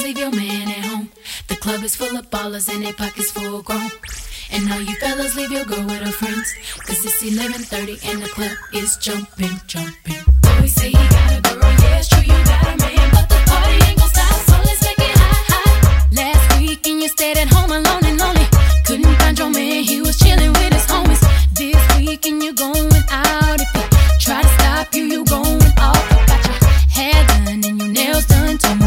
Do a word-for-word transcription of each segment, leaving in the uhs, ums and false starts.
leave your man at home. The club is full of ballers and their pockets full grown. And all you fellas leave your girl with her friends, cause it's eleven thirty and the club is jumping, jumping. Boys say he got a girl, yeah it's true you got a man, but the party ain't gon' stop, so let's make it hot, hot. Last weekend you stayed at home alone and lonely. Couldn't find your man, he was chilling with his homies. This weekend you're going out. If he try to stop you, you going off. You got your hair done and your nails done too.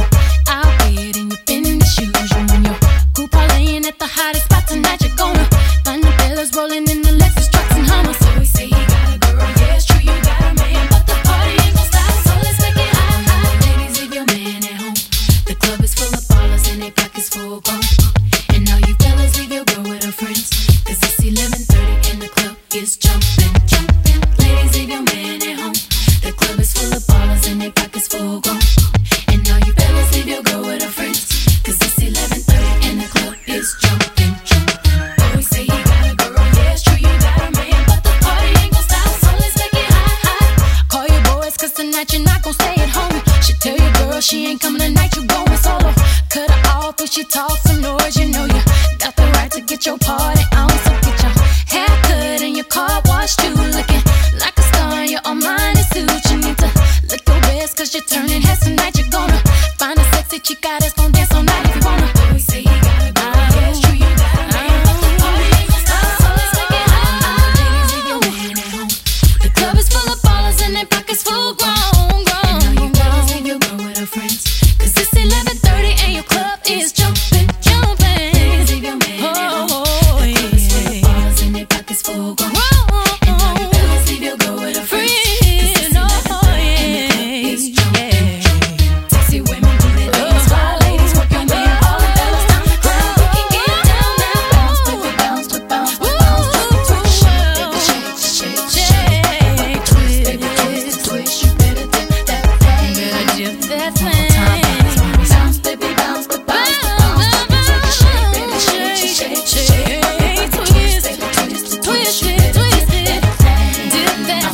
Out there in your fitness shoes, you and your group parlaying at the hottest spot tonight. You're gonna find the fellas rolling in the Lexus trucks and Hummers. So we say he got a girl, yeah it's true you got a man, but the party ain't gon' stop, so let's make it hot, hot. Ladies, leave your man at home. The club is full of ballers and their pockets full grown. And all you fellas leave your girl with her friends, cause it's eleven thirty and the club is jumping, jumping. Ladies, leave your man at home. The club is full of ballers and their pockets full grown. And all you fellas leave your girl with her friends, cause it's eleven thirty and the club is jumping, jumping. Always say he got a girl, yeah it's true you got a man, but the party ain't gon' stop, so let's make it hot, hot. Call your boys cause tonight you're not gon' stay at home. She tell your girl she ain't coming tonight, you going solo. Cut her off when she talks some noise, you know you got the right to get your party on. So get your hair cut and your car washed too, looking like a star in your Armani suit. You need to look your best cause you're turning heads tonight. You're gonna find a sexy chica that's gon' dance all night if you wanna. We say he got a girl, yeah it's true you got a man, but the party ain't gon' stop, so let's make it hot, hot. Ladies, leave your man at home. The club is full of ballers and their pockets full grown, grown. And all you fellas leave your girl with her friends, cause it's eleven thirty and your club is jumping, jumping. Ladies, leave your man at home. The club is full of ballers and their pockets full grown. And all you fellas leave your girl with her friends, cause it's eleven thirty and the club is jumping, jumping. Sexy women do their things, fly ladies work your man, all the fellas down the crowd. We can get down now, bounce, baby, bounce, to bounce, to bounce, baby, twist, baby, shake, shake, shake, twist, baby, twist, twist. You better dip that thing, better dip that thing. Bounce, baby, bounce, to bounce, to bounce, baby, shake, baby, shake, shake, shake, twist, baby, twist, twist, you better dip that thing, dip that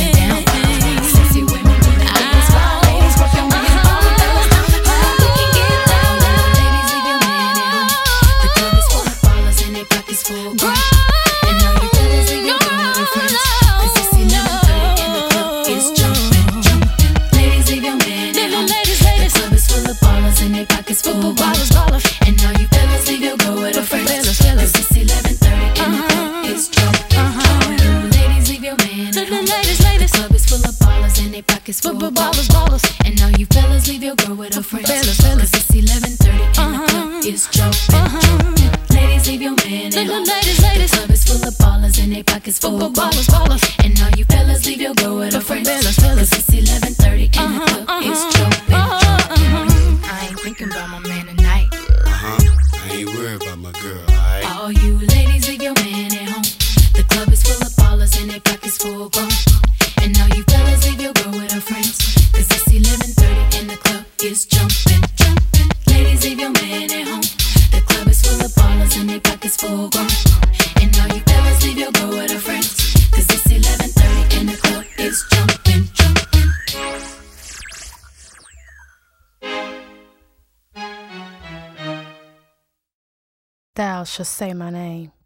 thing. Sexy women do their things, fly ladies work your man, all the fellas down the crowd. We can get down now, ladies, leave your man at home. The club is full of ballers and their pockets full grown. And all you fellas leave your girl with her friends, cause it's eleven thirty and the club is jumping, jumping. Ladies, leave your man at home. The club is full of ballers and their pockets full grown. And all you fellas leave your girl with her friends, cause it's eleven thirty and the club is jumping, jumping. Ladies, leave your man at home. The club is full of ballers and their pockets full grown. And all you fellas leave your girl with her friends, cause it's eleven thirty and the club is jumping, jumping. Ladies, leave your man at home. The club is full of ballers and their pockets full grown. And all you fellas leave your girl with her friends, cause it's eleven thirty and the club is jumping, jumping. I ain't thinking about my man tonight. Uh-huh. I ain't worried about my girl, alright? All you ladies, leave your man at home. The club is full of ballers and their pockets full grown. And all you fellas leave your girl with her friends, cause it's eleven thirty and the club is jumping, jumping. Ladies, leave your man at home. The club is full of ballers and their pockets full grown. And all you fellas leave your girl with her friends, cause it's eleven thirty and the club is jumping, jumping. Thou shalt say my name.